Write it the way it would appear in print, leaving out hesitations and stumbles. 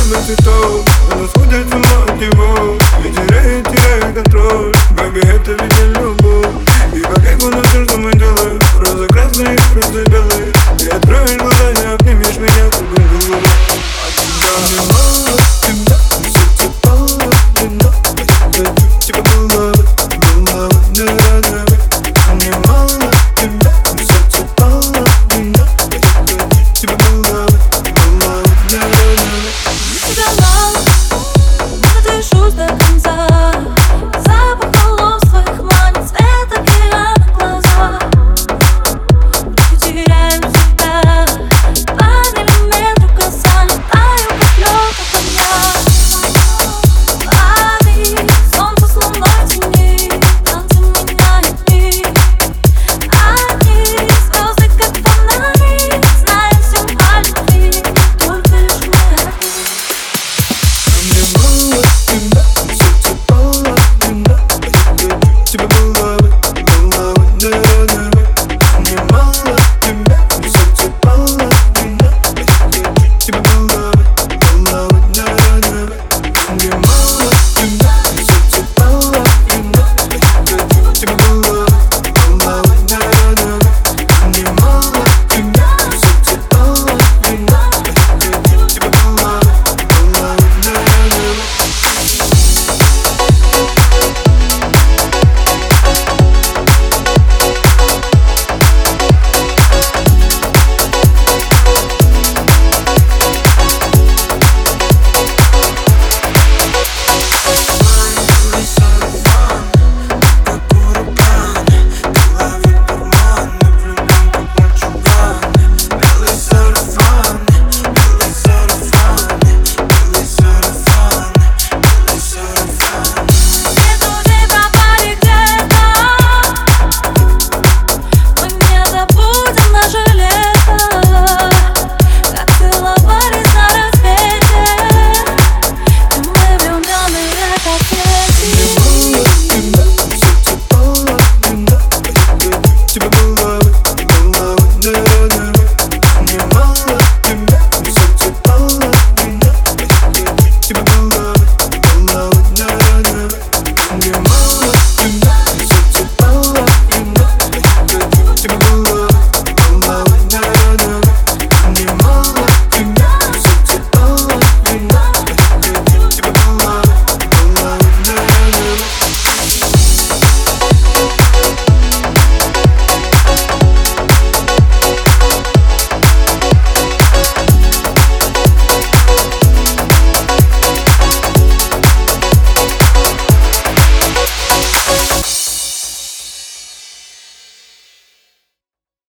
черных цветов. Она сходит с ума от него и теряет контроль. Бэби, это ведь любовь. И по кайфу на все, что мы делаем. Розы красные, розы белые. Ты откроешь глаза и обнимешь меня.